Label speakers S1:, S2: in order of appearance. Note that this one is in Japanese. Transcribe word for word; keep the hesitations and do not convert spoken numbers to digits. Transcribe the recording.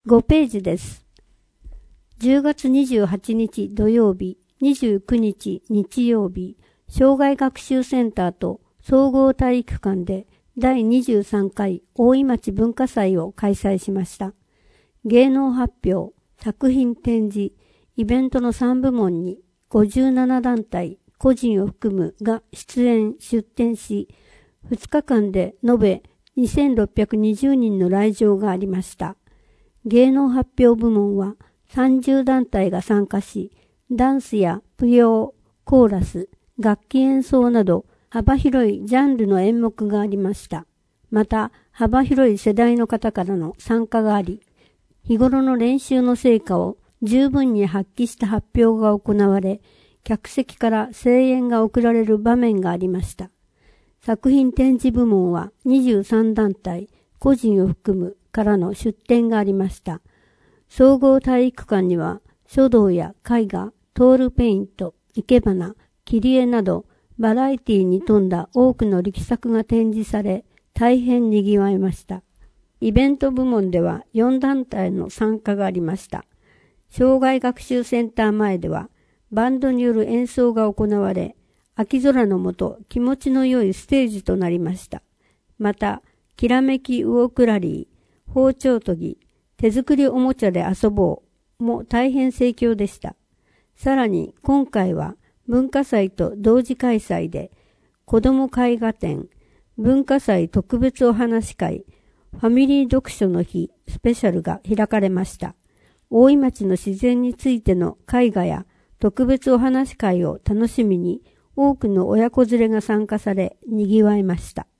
S1: ごページです。じゅうがつにじゅうはちにち土曜日、にじゅうくにち日曜日、障害学習センターと総合体育館でだいにじゅうさんかい大井町文化祭を開催しました。芸能発表、作品展示、イベントのさんぶもんにごじゅうななだんたい、個人を含むが出演・出展し、ふつかかんで延べにせんろっぴゃくにじゅうにんの来場がありました。芸能発表部門はさんじゅうだんたいが参加し、ダンスや舞踊、コーラス、楽器演奏など幅広いジャンルの演目がありました。また幅広い世代の方からの参加があり、日頃の練習の成果を十分に発揮した発表が行われ、客席から声援が送られる場面がありました。作品展示部門はにじゅうさんだんたい、個人を含むからの出展がありました。総合体育館には書道や絵画、トールペイント、生け花、切り絵などバラエティに富んだ多くの力作が展示され、大変にぎわいました。イベント部門ではよんだんたいの参加がありました。障害学習センター前ではバンドによる演奏が行われ、秋空の下気持ちの良いステージとなりました。また、きらめきウオクラリー、包丁研ぎ、手作りおもちゃで遊ぼうも大変盛況でした。さらに今回は文化祭と同時開催で、子ども絵画展、文化祭特別お話会、ファミリー読書の日スペシャルが開かれました。大井町の自然についての絵画や特別お話会を楽しみに多くの親子連れが参加され、賑わいました。